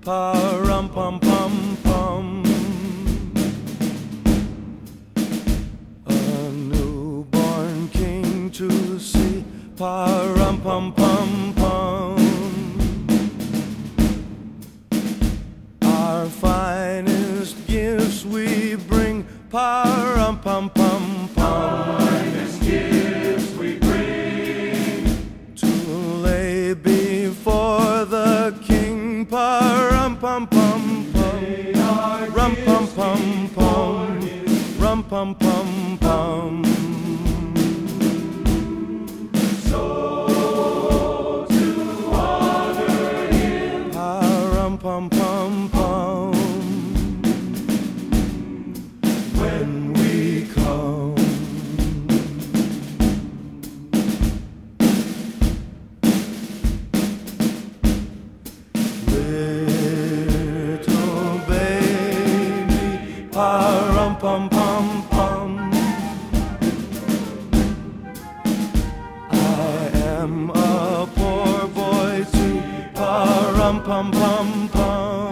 pa-rum pum pum pum. A newborn king to see, pa-rum pum pum pum. Our finest gifts we bring, pa-rum pum pum pum. Finest gifts we bring to lay before the king, pa-rum pum pum pum, rum pum pum pum, rum pum pum pum. So to honor him, Pa-rum pum pum pum. When we come, little baby, pa-rum pum pum pum. I am a poor boy too, pa-rum pum pum pum.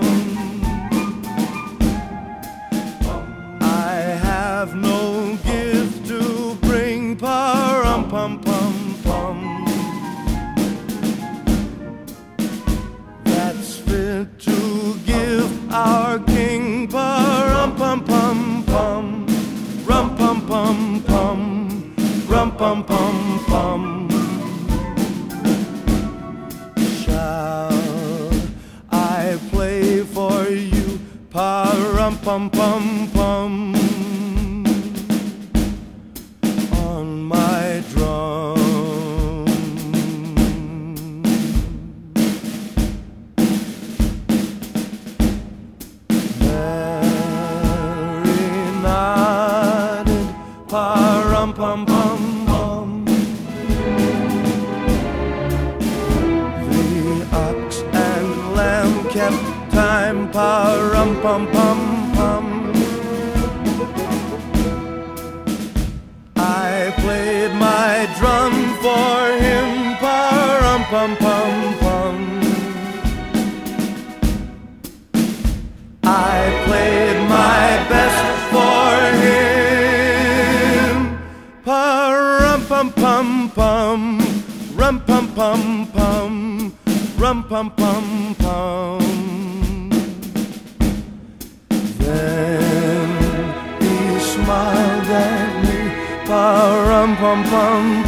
I have no gift to bring, pa-rum pum pum pum. That's fit to give our king, pa-rum pum pum pum, rum pum pum pum, rum pum pum pum. Shall I play for you, pa-rum pum pum pum, on my drum? Mary nodded, pa-rum pum pum pum. The ox and lamb kept time, pa-rum pum pum pum. I played my drum for him, pa-rum pum pum pum. I played my best for him, pa-rum pum pum pum, rum pum pum pum, rum pum pum pum. Then he smiled at me, pa-rum pum pum